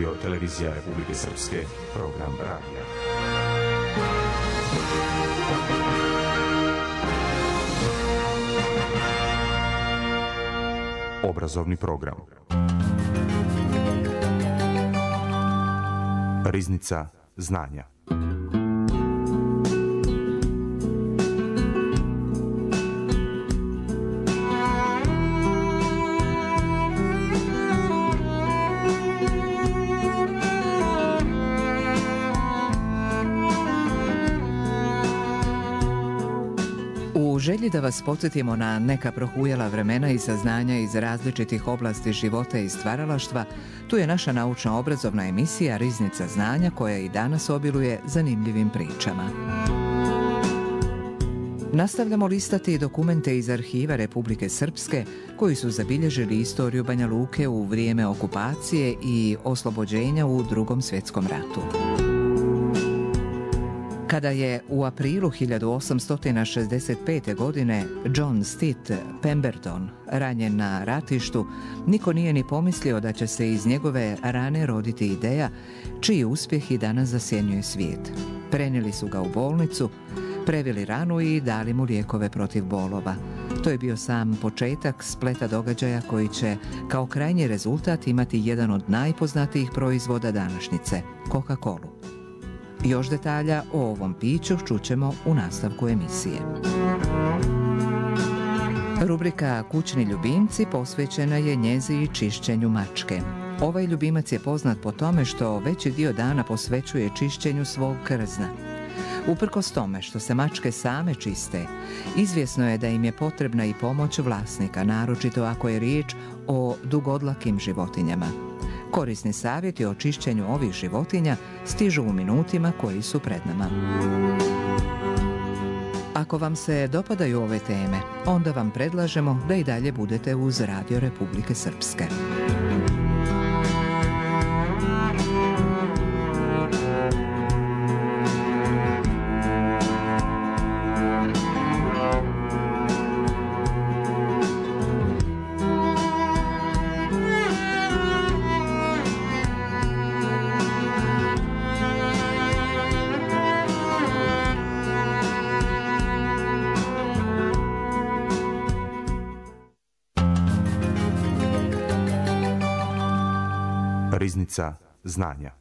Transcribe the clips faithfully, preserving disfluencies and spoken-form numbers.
Radio Televizija Republike Srpske, program radija. Obrazovni program. Riznica znanja. U želji da vas podsjetimo na neka prohujala vremena i saznanja iz različitih oblasti života i stvaralaštva, tu je naša naučno-obrazovna emisija Riznica znanja koja i danas obiluje zanimljivim pričama. Nastavljamo listati dokumente iz arhiva Republike Srpske koji su zabilježili istoriju Banja Luke u vrijeme okupacije i oslobođenja u Drugom svjetskom ratu. Kada je u aprilu hiljadu osamsto šezdeset pete. godine John Stitt Pemberton ranjen na ratištu, niko nije ni pomislio da će se iz njegove rane roditi ideja čiji uspjeh i danas zasjenjuje svijet. Prenijeli su ga u bolnicu, previli ranu i dali mu lijekove protiv bolova. To je bio sam početak spleta događaja koji će kao krajnji rezultat imati jedan od najpoznatijih proizvoda današnjice, Coca-Colu. Još detalja o ovom piću čućemo u nastavku emisije. Rubrika Kućni ljubimci posvećena je njezi i čišćenju mačke. Ovaj ljubimac je poznat po tome što veći dio dana posvećuje čišćenju svog krzna. Uprkos tome što se mačke same čiste, izvjesno je da im je potrebna i pomoć vlasnika, naročito ako je riječ o dugodlakim životinjama. Korisni savjeti o čišćenju ovih životinja stižu u minutima koji su pred nama. Ako vam se dopadaju ove teme, onda vam predlažemo da i dalje budete uz Radio Republike Srpske. Riznica znanja.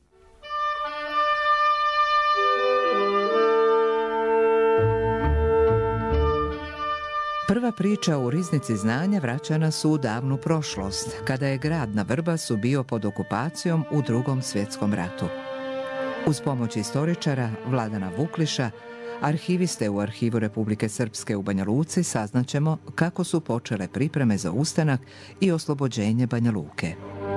Prva priča u Riznici znanja vraća nas u davnu prošlost, kada je grad na Vrbasu bio pod okupacijom u Drugom svjetskom ratu. Uz pomoć istoričara Vladana Vukliša, arhiviste u Arhivu Republike Srpske u Banja Luci, saznaćemo kako su počele pripreme za ustanak i oslobođenje Banja Luke.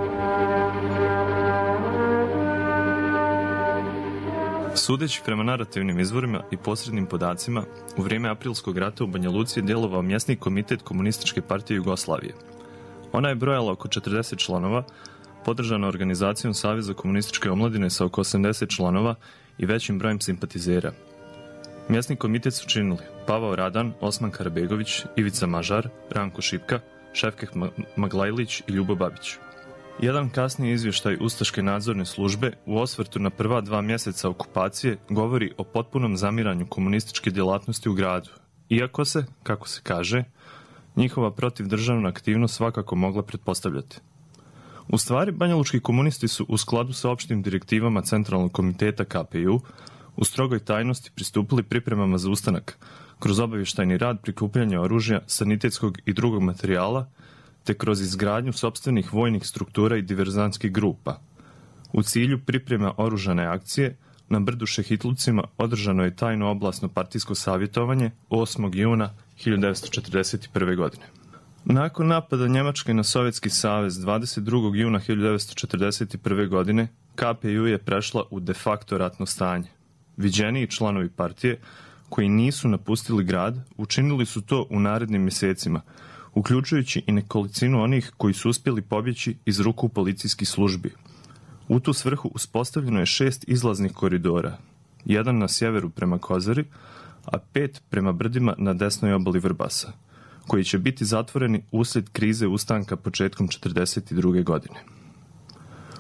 Sudeći prema narativnim izvorima i posrednim podacima, u vrijeme aprilskog rata u Banja Luci je djelovao mjesni komitet Komunističke partije Jugoslavije. Ona je brojala oko četrdeset članova, podržana organizacijom Saveza komunističke omladine sa oko osamdeset članova i većim brojem simpatizera. Mjesni komitet su činili Pavao Radan, Osman Karabegović, Ivica Mažar, Ranko Šipka, Šefkeh Maglajlić i Ljubo Babić. Jedan kasniji izvještaj Ustaške nadzorne službe u osvrtu na prva dva mjeseca okupacije govori o potpunom zamiranju komunističke djelatnosti u gradu, iako se, kako se kaže, njihova protivdržavna aktivnost svakako mogla pretpostavljati. U stvari, banjalučki komunisti su u skladu sa opštim direktivama Centralnog komiteta K P U u strogoj tajnosti pristupili pripremama za ustanak, kroz obavještajni rad, prikupljanja oružja, sanitetskog i drugog materijala, te kroz izgradnju sopstvenih vojnih struktura i diverzantskih grupa. U cilju priprema oružane akcije, na brdu Šehitlucima održano je tajno oblasno partijsko savjetovanje osmog juna hiljadu devetsto četrdeset prve. godine. Nakon napada Njemačke na Sovjetski savez dvadeset drugog juna hiljadu devetsto četrdeset prve. godine, K P U je prešla u de facto ratno stanje. Viđeniji članovi partije, koji nisu napustili grad, učinili su to u narednim mjesecima, uključujući i nekolicinu onih koji su uspjeli pobjeći iz ruku policijskih službi. U tu svrhu uspostavljeno je šest izlaznih koridora, jedan na sjeveru prema Kozari, a pet prema brdima na desnoj obali Vrbasa, koji će biti zatvoreni uslijed krize ustanka početkom četrdeset druge. godine.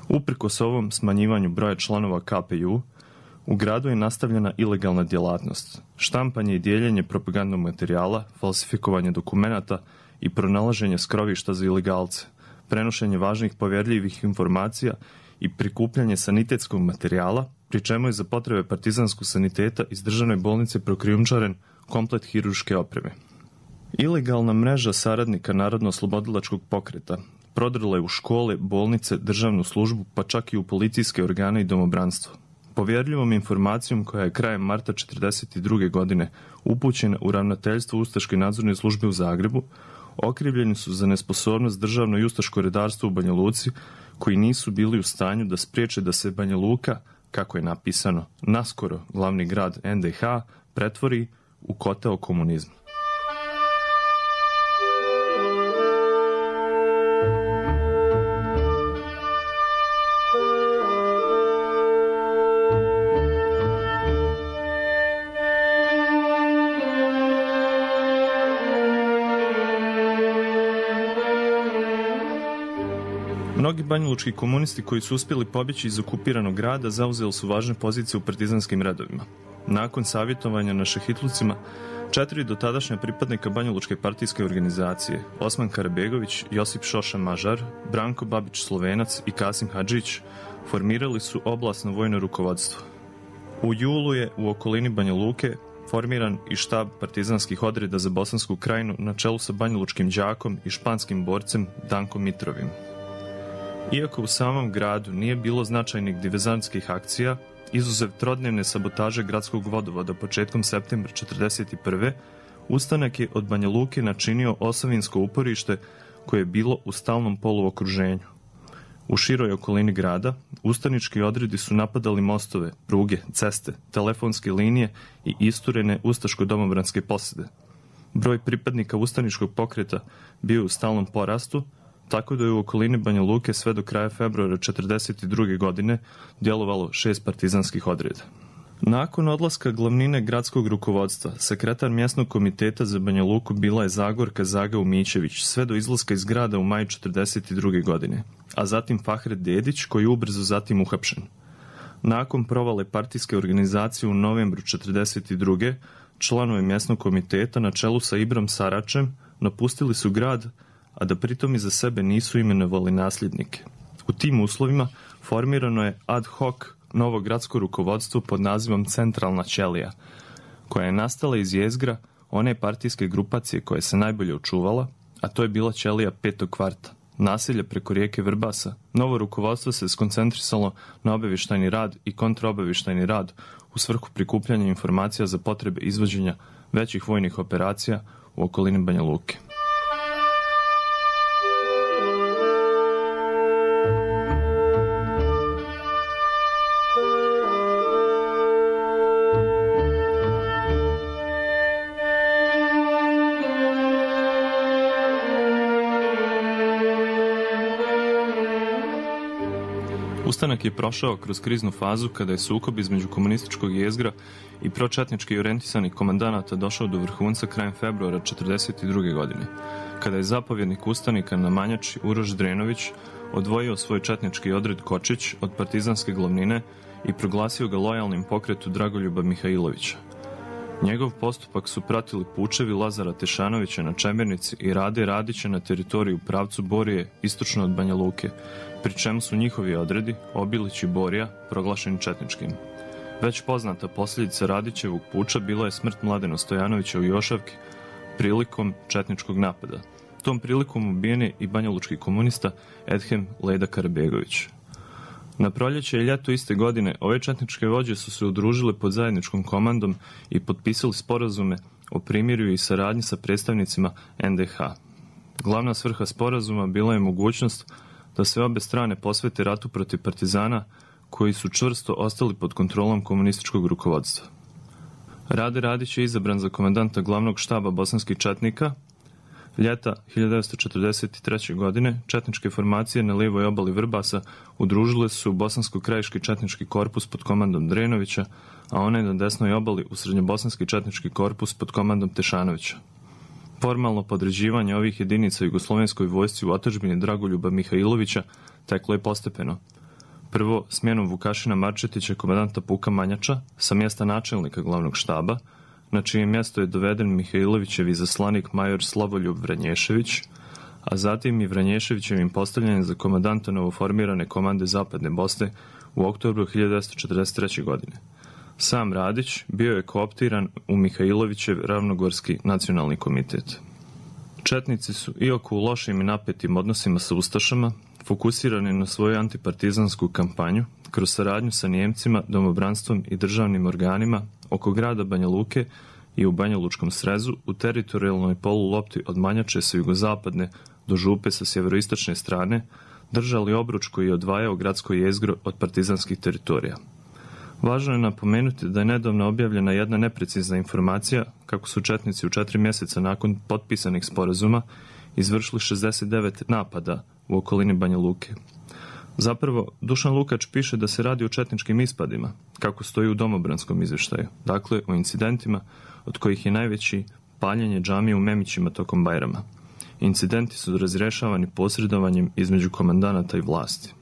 Uprkos ovom smanjivanju broja članova K P U, u gradu je nastavljena ilegalna djelatnost, štampanje i dijeljenje propagandnog materijala, falsifikovanje dokumenata i pronalaženje skrovišta za ilegalce, prenošenje važnih povjerljivih informacija i prikupljanje sanitetskog materijala, pri čemu je za potrebe partizanskog saniteta iz državne bolnice prokrijumčaren komplet hirurške opreme. Ilegalna mreža saradnika Narodno-oslobodilačkog pokreta prodrla je u škole, bolnice, državnu službu, pa čak i u policijske organe i domobranstvo. Povjerljivom informacijom koja je krajem marta četrdeset druge. godine upućena u ravnateljstvo Ustaške nadzorne službe u Zagrebu, okrivljeni su za nesposobnost državno i ustaško redarstvo u Banja Luci, koji nisu bili u stanju da spriječe da se Banja Luka, kako je napisano, naskoro glavni grad N D H, pretvori u kotao komunizma. Mnogi banjalučki komunisti koji su uspjeli pobjeći iz okupiranog grada zauzeli su važne pozicije u partizanskim redovima. Nakon savjetovanja na šehitlucima, četiri dotadašnja pripadnika banjalučke partijske organizacije, Osman Karabegović, Josip Šoša Mažar, Branko Babić Slovenac i Kasim Hadžić, formirali su oblastno vojno rukovodstvo. U julu je u okolini Banja Luke formiran i štab partizanskih odreda za Bosansku krajinu na čelu sa banjalučkim đakom i španskim borcem Dankom Mitrovim. Iako u samom gradu nije bilo značajnih diverzantskih akcija, izuzev trodnevne sabotaže gradskog vodovoda početkom septembra četrdeset prve. ustanak je od Banja Luke načinio Osavinsko uporište koje je bilo u stalnom poluokruženju. U široj okolini grada ustanički odredi su napadali mostove, pruge, ceste, telefonske linije i isturene ustaško-domobranske posade. Broj pripadnika ustaničkog pokreta bio je u stalnom porastu, tako da je u okolini Banja Luke sve do kraja februara četrdeset druge. godine djelovalo šest partizanskih odreda. Nakon odlaska glavnine gradskog rukovodstva, sekretar mjesnog komiteta za Banja Luku bila je Zagorka Zaga-Umićević sve do izlaska iz grada u maju četrdeset druge. godine, a zatim Fahret Dedić koji je ubrzo zatim uhapšen. Nakon provale partijske organizacije u novembru četrdeset druge. članovi mjesnog komiteta na čelu sa Ibrom Saračem napustili su grad, a da pritom iza sebe nisu imenovali nasljednike. U tim uslovima formirano je ad hoc novo gradsko rukovodstvo pod nazivom Centralna ćelija, koja je nastala iz jezgra one partijske grupacije koja se najbolje očuvala, a to je bila ćelija petog kvarta, naselje preko rijeke Vrbasa. Novo rukovodstvo se skoncentrisalo na obavještajni rad i kontraobavještajni rad u svrhu prikupljanja informacija za potrebe izvođenja većih vojnih operacija u okolini Banja Luke. Ustanak je prošao kroz kriznu fazu kada je sukob između komunističkog jezgra i pročetnički orijentisanih komandanata došao do vrhunca krajem februara četrdeset druge. godine, kada je zapovjednik ustanika na Manjači Uroš Drenović odvojio svoj četnički odred Kočić od partizanske glavnine i proglasio ga lojalnim pokretu Dragoljuba Mihajlovića. Njegov postupak su pratili pučevi Lazara Tešanovića na Čemernici i Rade Radića na teritoriju pravcu Borije istočno od Banja Luke, pri čemu su njihovi odredi, Obilić i Borija, proglašeni četničkim. Već poznata posljedica Radićevog puča bila je smrt Mladena Stojanovića u Jošavki prilikom četničkog napada. Tom prilikom ubijen je i banjalučki komunista Edhem Leda Karabegović. Na proljeće i ljeto iste godine ove četničke vođe su se udružile pod zajedničkom komandom i potpisali sporazume o primirju i saradnji sa predstavnicima N D H. Glavna svrha sporazuma bila je mogućnost da se obe strane posvete ratu protiv partizana koji su čvrsto ostali pod kontrolom komunističkog rukovodstva. Rade Radić je izabran za komandanta glavnog štaba bosanskih četnika. Ljeta hiljadu devetsto četrdeset treće. godine četničke formacije na lijevoj obali Vrbasa udružile su u bosansko-krajiški četnički korpus pod komandom Drenovića, a one na desnoj obali u srednjobosanski četnički korpus pod komandom Tešanovića. Formalno podređivanje ovih jedinica jugoslovenskoj vojsci u otadžbini Dragoljuba Mihajlovića teklo je postepeno. Prvo, smjenom Vukašina Marčetića, komandanta puka Manjača, sa mjesta načelnika glavnog štaba, na čije mjesto je doveden Mihajlovićev izaslanik major Slavoljub Vranješević, a zatim i Vranješevićevim postavljanjem za komandanta novoformirane komande Zapadne Bosne u oktobru hiljadu devetsto četrdeset treće. godine. Sam Radić bio je kooptiran u Mihajlovićev Ravnogorski nacionalni komitet. Četnici su, iako u lošim i napetim odnosima sa ustašama, fokusirani na svoju antipartizansku kampanju kroz saradnju sa Nijemcima, domobranstvom i državnim organima oko grada Banja Luke i u Banja Lučkom srezu u teritorijalnoj polulopti od Manjače sa jugozapadne do Župe sa sjeveroistočne strane, držali obruč koji je odvajao gradsko jezgro od partizanskih teritorija. Važno je napomenuti da je nedavno objavljena jedna neprecizna informacija kako su četnici u četiri mjeseca nakon potpisanih sporazuma izvršili šezdeset devet napada u okolini Banja Luke. Zapravo, Dušan Lukač piše da se radi o četničkim ispadima, kako stoji u domobranskom izvještaju, dakle o incidentima od kojih je najveći paljenje džamije u Memićima tokom Bajrama. Incidenti su razrješavani posredovanjem između komandanata i vlasti.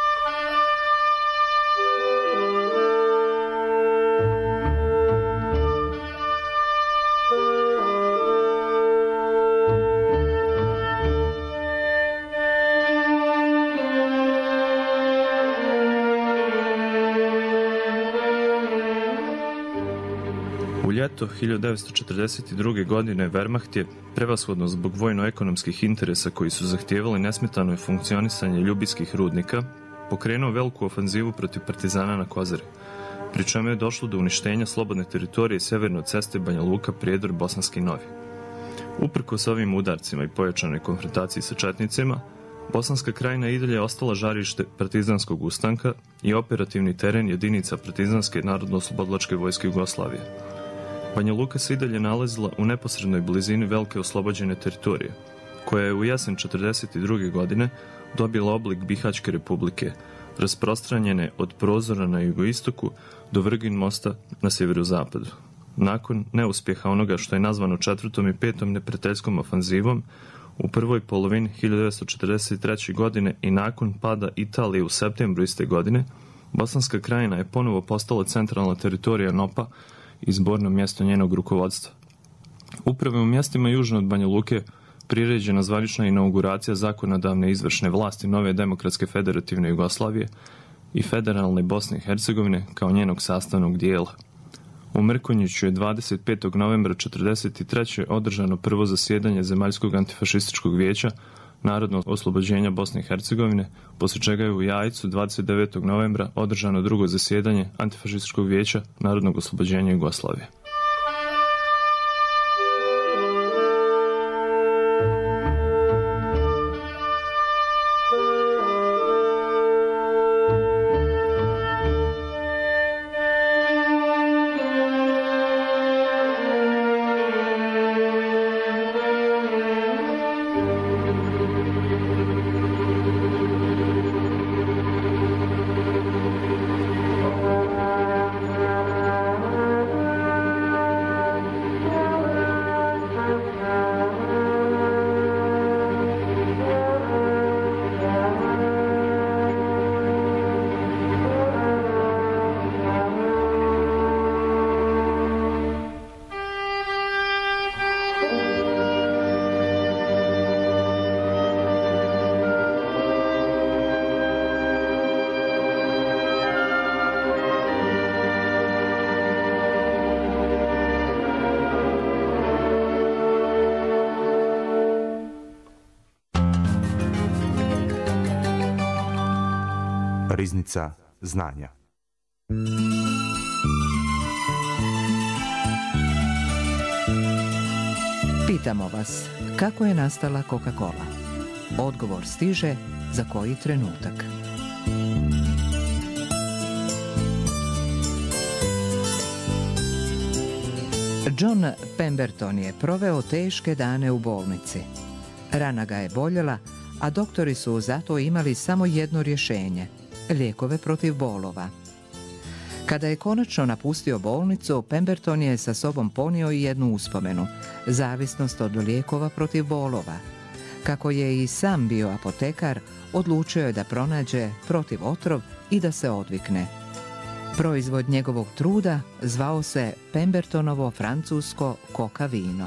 U ljeto hiljadu devetsto četrdeset druge. godine Wehrmacht je, prevashodno zbog vojno-ekonomskih interesa koji su zahtijevali nesmetano funkcionisanje ljubijskih rudnika, pokrenuo veliku ofanzivu protiv partizana na Kozari, pri čemu je došlo do uništenja slobodne teritorije severno od ceste Banja Luka Prijedor Bosanski Novi. Uprkos ovim udarcima i pojačanoj konfrontaciji sa četnicima, Bosanska krajina i dalje ostala žarište partizanskog ustanka i operativni teren jedinica partizanske narodno-oslobodilačke vojske Jugoslavije. Banja Luka se i dalje nalazila u neposrednoj blizini velike oslobođene teritorije, koja je u jesen četrdeset druge. godine dobila oblik Bihaćke republike, rasprostranjene od prozora na jugoistoku do Vrgin mosta na sjeverozapadu. Nakon neuspjeha onoga što je nazvano četvrtom i petom neprijateljskom ofanzivom, u prvoj polovini hiljadu devetsto četrdeset treće. godine i nakon pada Italije u septembru iste godine, Bosanska krajina je ponovo postala centralna teritorija N O P-a i zborno mjesto njenog rukovodstva. Upravo u mjestima južno od Banja Luke priređena zvanična inauguracija zakonodavne izvršne vlasti nove demokratske federativne Jugoslavije i federalne Bosne i Hercegovine kao njenog sastavnog dijela. U Mrkonjiću je dvadeset petog novembra četrdeset treće. održano prvo zasjedanje Zemaljskog antifašističkog vijeća Narodnog oslobođenja Bosne i Hercegovine, poslije čega je u Jajcu dvadeset devetog novembra održano drugo zasjedanje Antifašističkog vijeća Narodnog oslobođenja Jugoslavije. Riznica znanja. Pitamo vas, kako je nastala Coca-Cola? Odgovor stiže za koji trenutak. John Pemberton je proveo teške dane u bolnici. Rana ga je boljela, a doktori su zato imali samo jedno rješenje – lijekove protiv bolova. Kada je konačno napustio bolnicu, Pemberton je sa sobom ponio i jednu uspomenu – zavisnost od lijekova protiv bolova. Kako je i sam bio apotekar, odlučio je da pronađe protiv otrov i da se odvikne. Proizvod njegovog truda zvao se Pembertonovo francusko koka vino.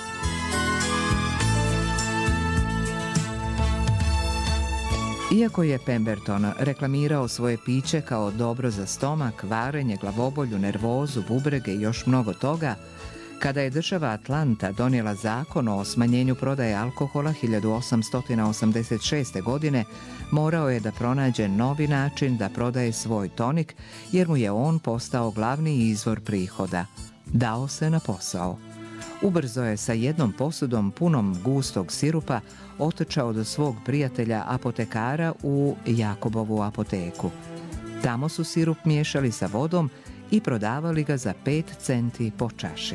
Iako je Pemberton reklamirao svoje piće kao dobro za stomak, varenje, glavobolju, nervozu, bubrege i još mnogo toga, kada je država Atlanta donijela zakon o smanjenju prodaje alkohola hiljadu osamsto osamdeset šeste. godine, morao je da pronađe novi način da prodaje svoj tonik, jer mu je on postao glavni izvor prihoda. Dao se na posao. Ubrzo je sa jednom posudom punom gustog sirupa otrčao do svog prijatelja apotekara u Jakobovu apoteku. Tamo su sirup miješali sa vodom i prodavali ga za pet centi po čaši.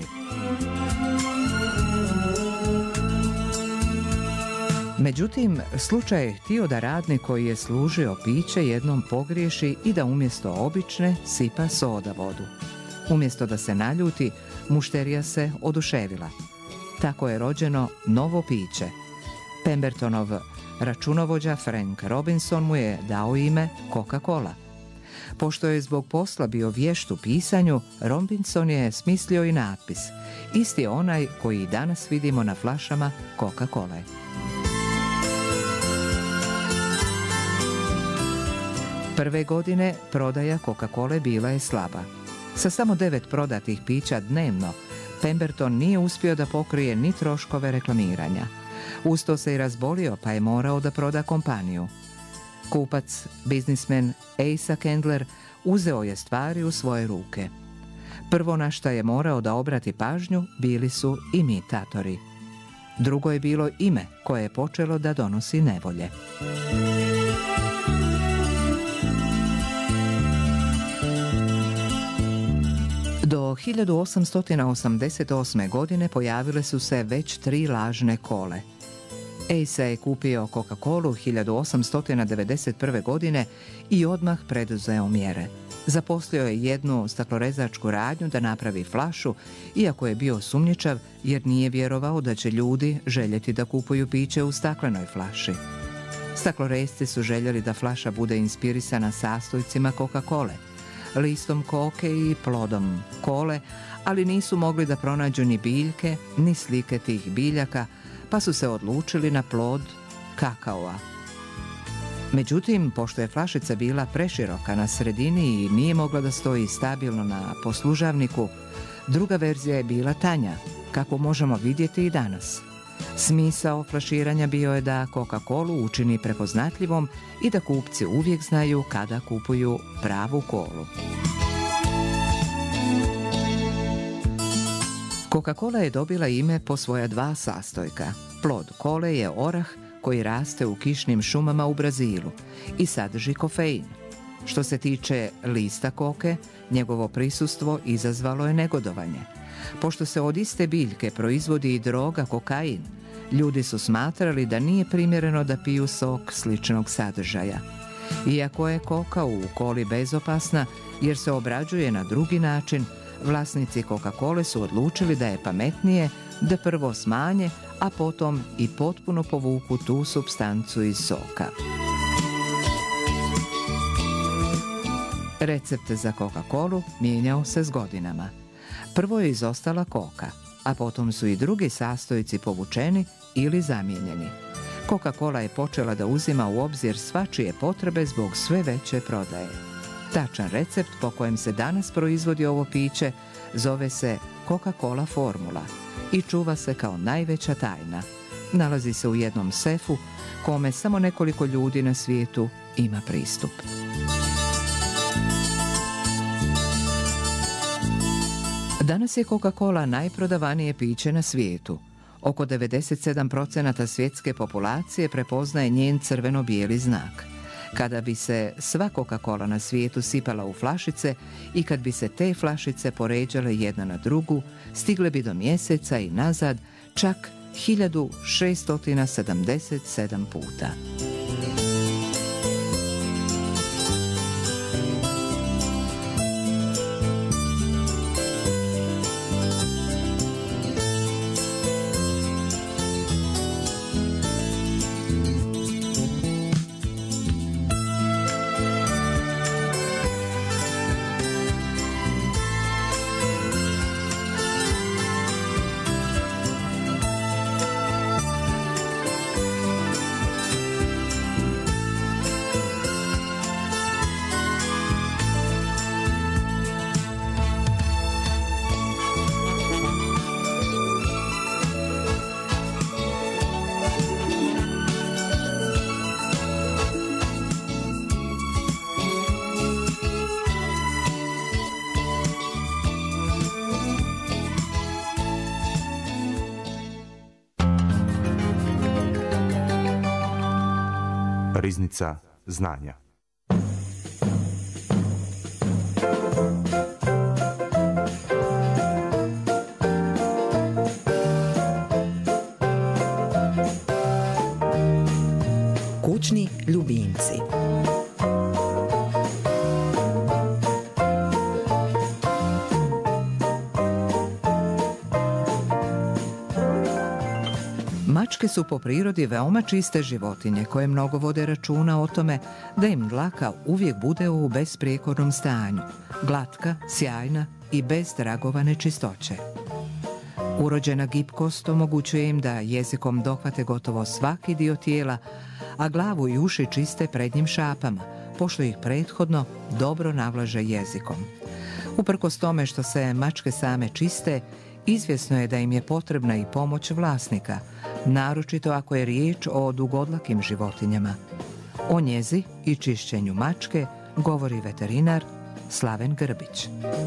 Međutim, slučaj je htio da radnik koji je služio piće jednom pogriješi i da umjesto obične sipa soda vodu. Umjesto da se naljuti, mušterija se oduševila. Tako je rođeno novo piće. Pembertonov računovođa Frank Robinson mu je dao ime Coca-Cola. Pošto je zbog posla bio vješt u pisanju, Robinson je smislio i natpis, isti onaj koji danas vidimo na flašama Coca-Cole. Prve godine prodaja Coca-Cole bila je slaba. Sa samo devet prodatih pića dnevno, Pemberton nije uspio da pokrije ni troškove reklamiranja. Uz to se i razbolio, pa je morao da proda kompaniju. Kupac, biznismen Asa Candler, uzeo je stvari u svoje ruke. Prvo na šta je morao da obrati pažnju bili su imitatori. Drugo je bilo ime koje je počelo da donosi nevolje. Do hiljadu osamsto osamdeset osme. godine pojavile su se već tri lažne kole. Asa je kupio Coca-Colu hiljadu osamsto devedeset prve. godine i odmah preduzeo mjere. Zaposlio je jednu staklorezačku radnju da napravi flašu, iako je bio sumnjičav jer nije vjerovao da će ljudi željeti da kupuju piće u staklenoj flaši. Staklorezci su željeli da flaša bude inspirisana sastojcima Coca-Cole, listom koke i plodom kole, ali nisu mogli da pronađu ni biljke, ni slike tih biljaka, pa su se odlučili na plod kakaoa. Međutim, pošto je flašica bila preširoka na sredini i nije mogla da stoji stabilno na poslužavniku, druga verzija je bila tanja, kako možemo vidjeti i danas. Smisao flaširanja bio je da Coca-Colu učini prepoznatljivom i da kupci uvijek znaju kada kupuju pravu kolu. Coca-Cola je dobila ime po svoja dva sastojka. Plod kole je orah koji raste u kišnim šumama u Brazilu i sadrži kofein. Što se tiče lista koke, njegovo prisustvo izazvalo je negodovanje. Pošto se od iste biljke proizvodi i droga kokain, ljudi su smatrali da nije primjereno da piju sok sličnog sadržaja. Iako je koka u koli bezopasna jer se obrađuje na drugi način, vlasnici Coca-Cole su odlučili da je pametnije da prvo smanje, a potom i potpuno povuku tu supstancu iz soka. Recept za Coca-Colu mijenjao se s godinama. Prvo je izostala koka, a potom su i drugi sastojci povučeni ili zamijenjeni. Coca-Cola je počela da uzima u obzir svačije potrebe zbog sve veće prodaje. Tačan recept po kojem se danas proizvodi ovo piće zove se Coca-Cola formula i čuva se kao najveća tajna. Nalazi se u jednom sefu kome samo nekoliko ljudi na svijetu ima pristup. Danas je Coca-Cola najprodavanije piće na svijetu. Oko devedeset sedam posto svjetske populacije prepoznaje njen crveno-bijeli znak. Kada bi se sva Coca-Cola na svijetu sipala u flašice i kad bi se te flašice poređale jedna na drugu, stigle bi do mjeseca i nazad čak hiljadu šeststo sedamdeset sedam puta. Riznica znanja. Kućni ljubimci. Mačke su po prirodi veoma čiste životinje koje mnogo vode računa o tome da im dlaka uvijek bude u besprijekornom stanju, glatka, sjajna i bez tragova nečistoće. Urođena gibkost omogućuje im da jezikom dohvate gotovo svaki dio tijela, a glavu i uši čiste prednjim šapama, pošto ih prethodno dobro navlaže jezikom. Uprkos tome što se mačke same čiste, izvjesno je da im je potrebna i pomoć vlasnika, naročito ako je riječ o dugodlakim životinjama. O njezi i čišćenju mačke govori veterinar Slaven Grbić.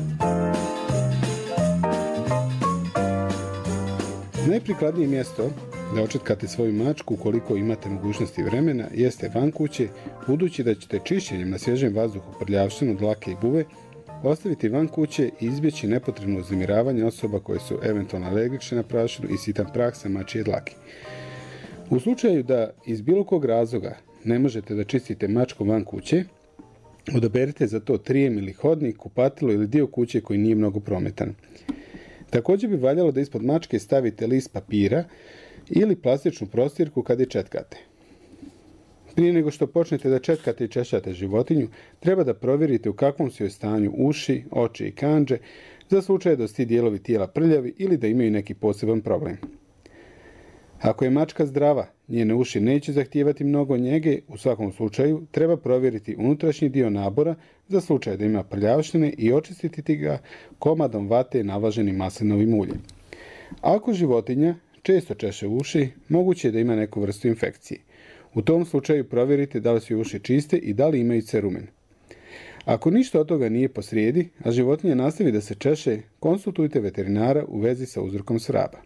Najprikladnije mjesto da očetkate svoju mačku ukoliko imate mogućnosti vremena jeste van kuće, budući da ćete čišćenjem na svježem vazduhu prljavštinu, dlake i buve ostaviti van kuće i izbjeći nepotrebno uznemiravanje osoba koje su eventualno alergične na prašinu i sitan prah sa mačije dlake. U slučaju da iz bilo kog razloga ne možete da čistite mačku van kuće, odaberite za to trijem ili hodnik, kupatilo ili dio kuće koji nije mnogo prometan. Također bi valjalo da ispod mačke stavite list papira ili plastičnu prostirku kad je četkate. Prije nego što počnete da četkate i češljate životinju, treba da provjerite u kakvom su joj stanju uši, oči i kandže, za slučaj da su ti dijelovi tijela prljavi ili da imaju neki poseban problem. Ako je mačka zdrava, njene uši neće zahtijevati mnogo njege, u svakom slučaju treba provjeriti unutrašnji dio nabora za slučaj da ima prljavštine i očistiti ga komadom vate navlaženim maslinovim uljem. Ako životinja često češe uši, moguće je da ima neku vrstu infekcije. U tom slučaju provjerite da li su uši čiste i da li imaju cerumen. Ako ništa od toga nije posrijedi, a životinja nastavi da se češe, konsultujte veterinara u vezi sa uzrokom svraba.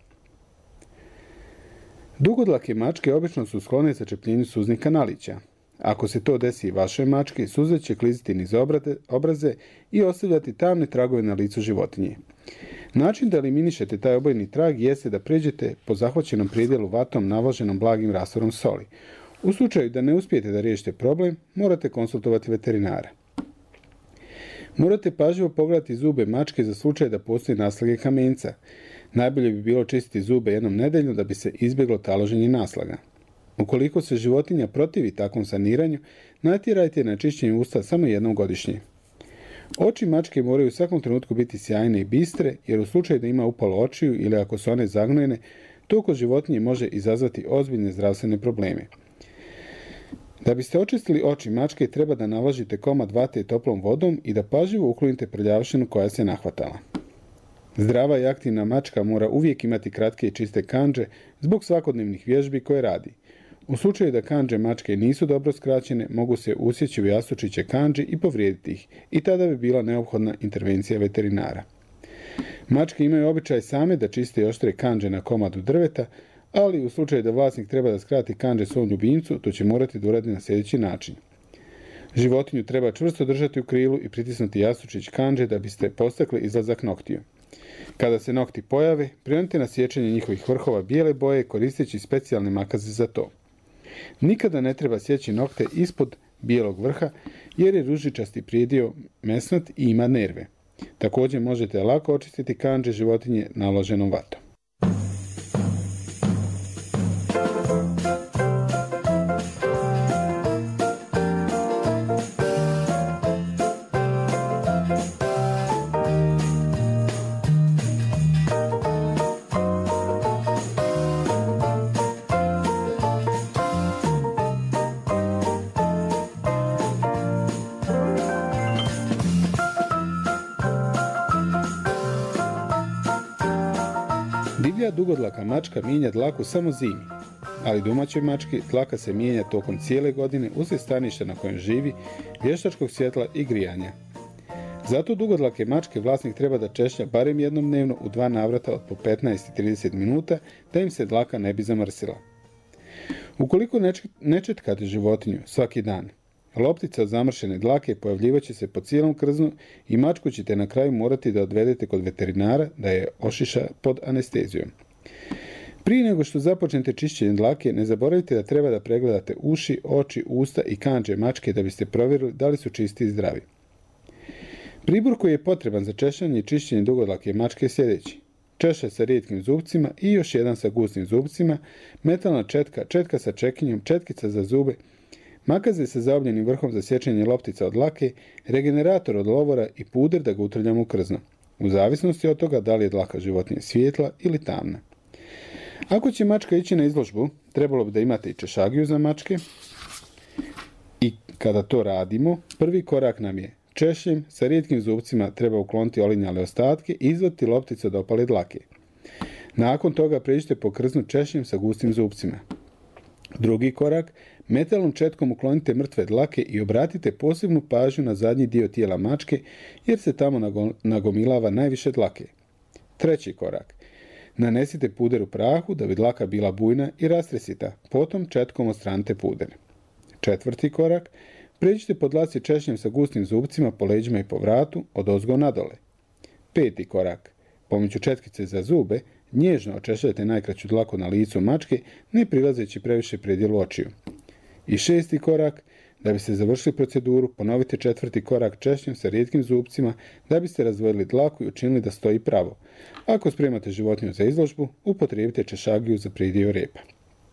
Dugodlake mačke obično su sklone začepljenju suznih kanalića. Ako se to desi i vašoj mački, suze će kliziti niz obraze i ostavljati tamne tragove na licu životinje. Način da eliminišete taj obojni trag jeste da pređete po zahvaćenom predjelu vatom navlaženom blagim rastvorom soli. U slučaju da ne uspijete da riješite problem, morate konsultovati veterinara. Morate pažljivo pogledati zube mačke za slučaj da postoji naslage kamenca. Najbolje bi bilo čistiti zube jednom nedeljno da bi se izbjeglo taloženje naslaga. Ukoliko se životinja protivi takvom saniranju, natjerajte na čišćenje usta samo jednom godišnje. Oči mačke moraju u svakom trenutku biti sjajne i bistre, jer u slučaju da ima upalo očiju ili ako su one zagnojene, to kod životinje može izazvati ozbiljne zdravstvene probleme. Da biste očistili oči mačke, treba da navlažite komad vate toplom vodom i da pažljivo uklonite prljavštinu koja se nahvatala. Zdrava i aktivna mačka mora uvijek imati kratke i čiste kandže zbog svakodnevnih vježbi koje radi. U slučaju da kandže mačke nisu dobro skraćene, mogu se usjeći u jastučiće kandži i povrijediti ih, i tada bi bila neophodna intervencija veterinara. Mačke imaju običaj same da čiste i oštre kandže na komadu drveta, ali u slučaju da vlasnik treba da skrati kandže svom ljubimcu, to će morati da uradi na sljedeći način. Životinju treba čvrsto držati u krilu i pritisnuti jastučić kandže da biste postakli izlazak noktiju. Kada se nokti pojave, prionite na sjećanje njihovih vrhova bijele boje koristeći specijalne makaze za to. Nikada ne treba sjeći nokte ispod bijelog vrha jer je ružičasti prijedio mesnat i ima nerve. Također možete lako očistiti kandže životinje naloženom vatom. Divlja dugodlaka mačka mijenja dlaku samo zimi, ali domaćoj mački dlaka se mijenja tokom cijele godine uslijed staništa na kojem živi, vještačkog svjetla i grijanja. Zato dugodlake mačke vlasnik treba da češlja barem jednom dnevno u dva navrata od po petnaest do trideset minuta da im se dlaka ne bi zamrsila. Ukoliko ne četkate životinju svaki dan, loptica od zamršene dlake pojavljivaće se po cijelom krznu i mačku ćete na kraju morati da odvedete kod veterinara da je ošiša pod anestezijom. Prije nego što započnete čišćenje dlake, ne zaboravite da treba da pregledate uši, oči, usta i kandže mačke da biste provjerili da li su čisti i zdravi. Pribor koji je potreban za češljanje i čišćenje dugodlake mačke je sljedeći: češalj sa rijetkim zubcima i još jedan sa gustim zubcima, metalna četka, četka sa čekinjom, četkica za zube, makaze sa zaobljenim vrhom za sječenje loptica od dlake, regenerator od lovora i puder da ga utrljamo u krzno, u zavisnosti od toga da li je dlaka životinje svijetla ili tamna. Ako će mačka ići na izložbu, trebalo bi da imate i češagiju za mačke. I kada to radimo, prvi korak nam je: češljem sa rijetkim zubcima treba ukloniti olinjale ostatke i izvaditi loptice od opale dlake. Nakon toga pređite po krznu češljem sa gustim zubcima. Drugi korak: metalnom četkom uklonite mrtve dlake i obratite posebnu pažnju na zadnji dio tijela mačke jer se tamo nagomilava najviše dlake. Treći korak: nanesite puder u prahu da bi dlaka bila bujna i rastresita, potom četkom odstranite puder. Četvrti korak: pređite po dlaci češljem sa gustim zubcima po leđima i po vratu, odozgo nadole. Peti korak: pomoću četkice za zube nježno očešljajte najkraću dlaku na licu mačke, ne prilazeći previše predjelu očiju. I šesti korak: da biste završili proceduru, ponovite četvrti korak češljem sa rijetkim zubcima da biste razdvojili dlaku i učinili da stoji pravo. Ako spremate životinju za izložbu, upotrijebite češagiju za pridio repa.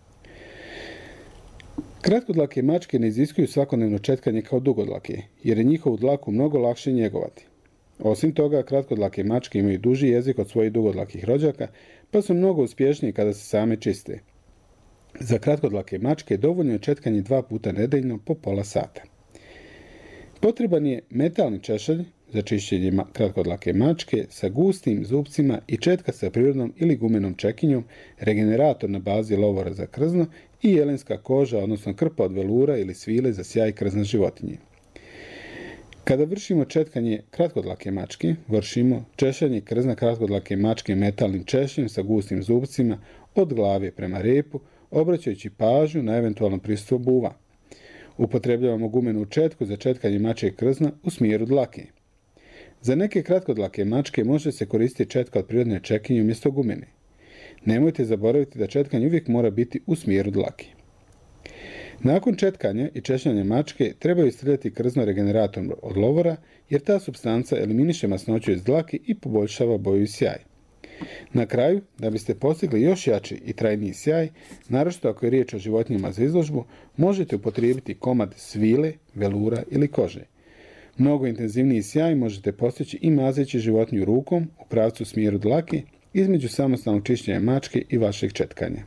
Kratkodlake mačke ne iziskuju svakodnevno četkanje kao dugodlake, jer je njihovu dlaku mnogo lakše njegovati. Osim toga, kratkodlake mačke imaju duži jezik od svojih dugodlakih rođaka, pa su mnogo uspješnije kada se same čiste. Za kratkodlake mačke dovoljno je četkanje dva puta nedeljno po pola sata. Potreban je metalni češalj za čišćenje kratkodlake mačke sa gustim zubcima i četka sa prirodnom ili gumenom čekinjom, regenerator na bazi lovora za krzno i jelenska koža, odnosno krpa od velura ili svile za sjaj krzna životinje. Kada vršimo četkanje kratkodlake mačke, vršimo češljanje krzna kratkodlake mačke metalnim češljem sa gustim zubcima od glave prema repu, obraćajući pažnju na eventualno prisustvo buva. Upotrebljavamo gumenu četku za četkanje mačjeg krzna u smjeru dlake. Za neke kratkodlake mačke može se koristiti četka od prirodne čekinje umjesto gumene. Nemojte zaboraviti da četkanje uvijek mora biti u smjeru dlake. Nakon četkanja i češljanja mačke trebaju istrljati krzno regeneratorom od lovora, jer ta supstanca eliminiše masnoću iz dlake i poboljšava boju i sjaj. Na kraju, da biste postigli još jači i trajniji sjaj, naročito ako je riječ o životinjama za izložbu, možete upotrijebiti komad svile, velura ili kože. Mnogo intenzivniji sjaj možete postići i mazeći životinju rukom u pravcu smjeru dlake između samostalnog čišćenja mačke i vašeg četkanja.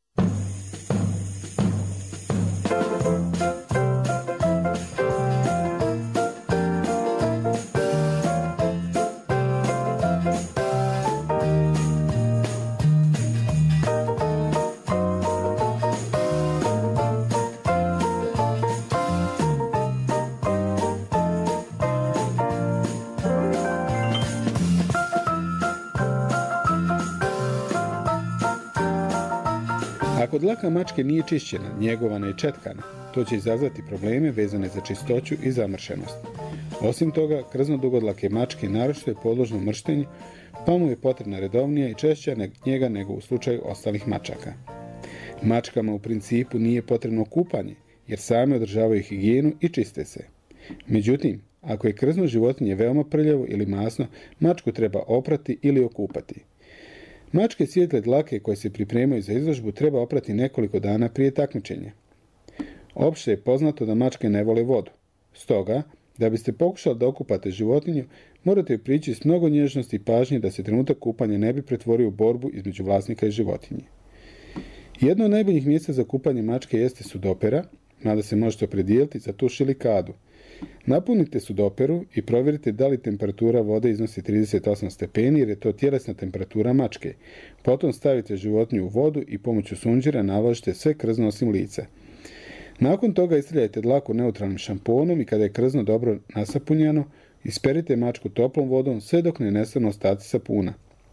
Ako dlaka mačke nije čišćena, njegovana i četkana, to će izazvati probleme vezane za čistoću i zamršenost. Osim toga, krzno dugodlake mačke naročito je podložno mrštenju, pa mu je potrebna redovnija i češća njega nego u slučaju ostalih mačaka. Mačkama u principu nije potrebno kupanje, jer same održavaju higijenu i čiste se. Međutim, ako je krzno životinje veoma prljavo ili masno, mačku treba oprati ili okupati. Mačke svijetle dlake koje se pripremaju za izložbu treba oprati nekoliko dana prije takmičenja. Opšte je poznato da mačke ne vole vodu. Stoga, da biste pokušali da okupate životinju, morate joj prići s mnogo nježnosti i pažnje da se trenutak kupanja ne bi pretvorio u borbu između vlasnika i životinje. Jedno od najboljih mjesta za kupanje mačke jeste sudopera, mada se možete opredijeliti za tuš ili kadu. Napunite sudoperu i provjerite da li temperatura vode iznosi trideset osam stepeni jer je to tjelesna temperatura mačke. Potom stavite životinju u vodu i pomoću sunđera navažite sve krzno osim lica. Nakon toga istrljajte dlaku neutralnim šamponom i kada je krzno dobro nasapunjano, isperite mačku toplom vodom sve dok ne nestanu ostaci sapuna.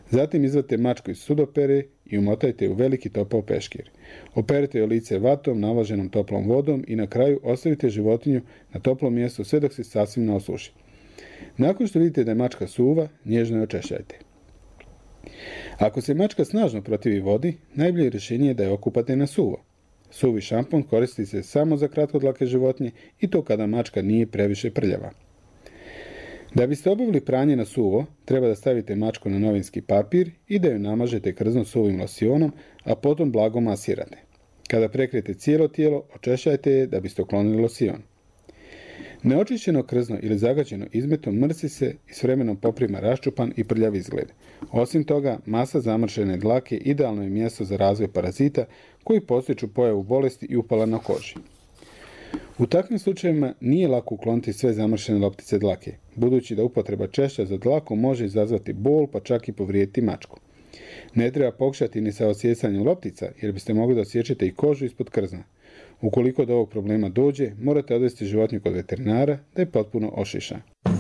Zatim izvadite mačku iz sudopere i umotajte je u veliki topao peškir. Operite joj lice vatom, navlaženom toplom vodom i na kraju ostavite životinju na toplom mjestu sve dok se sasvim ne osuši. Nakon što vidite da je mačka suva, nježno je očešljajte. Ako se mačka snažno protivi vodi, najbolje rješenje je da je okupate na suvo. Suvi šampon koristi se samo za kratkodlake životinje i to kada mačka nije previše prljava. Da biste obavili pranje na suvo, treba da stavite mačku na novinski papir i da ju namažete krznom suvim losionom, a potom blago masirate. Kada prekrijete cijelo tijelo, očešljajte je da biste uklonili losion. Neočišćeno krzno ili zagađeno izmetom mrsi se i s vremenom poprima raščupan i prljav izgled. Osim toga, masa zamršene dlake idealno je mjesto za razvoj parazita koji postiču pojavu bolesti i upala na koži. U takvim slučajevima nije lako ukloniti sve zamršene loptice dlake, budući da upotreba češća za dlaku može izazvati bol pa čak i povrijediti mačku. Ne treba pokušati ni sa osjecanjem loptica jer biste mogli da osjećate i kožu ispod krzna. Ukoliko do ovog problema dođe, morate odvesti životinju kod veterinara da je potpuno ošiša.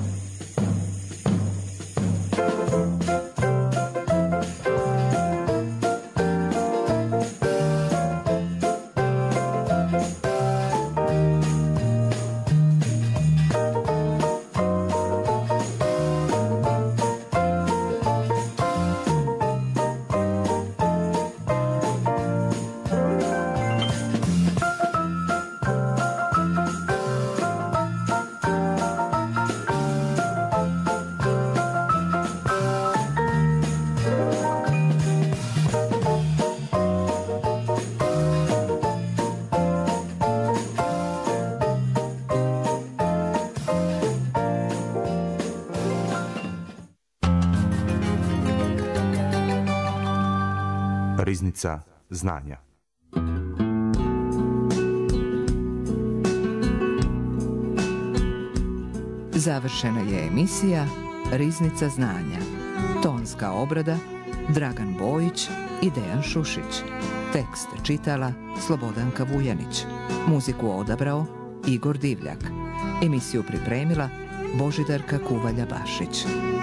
Riznica znanja. Završena je emisija Riznica znanja. Tonska obrada Dragan Bojić i Dejan Šušić. Tekst čitala Slobodanka Vujanić. Muziku odabrao Igor Divljak. Emisiju pripremila Božidarka Kuvalja-Bašić.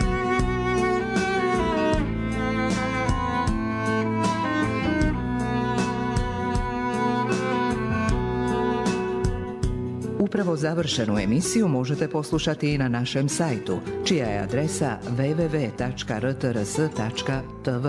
Upravo završenu emisiju možete poslušati i na našem sajtu, čija je adresa w w w tačka r t r s tačka t v.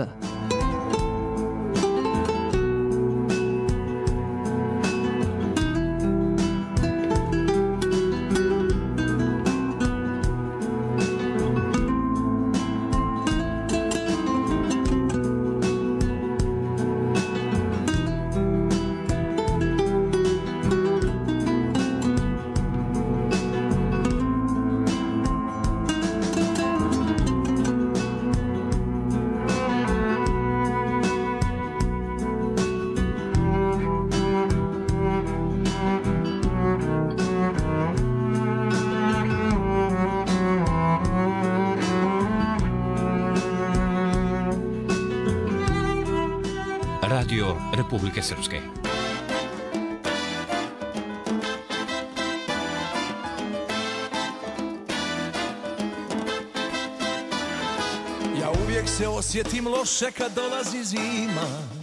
Radio Republike Srpske. Ja uvijek se osjetim loše kad dolazi zima.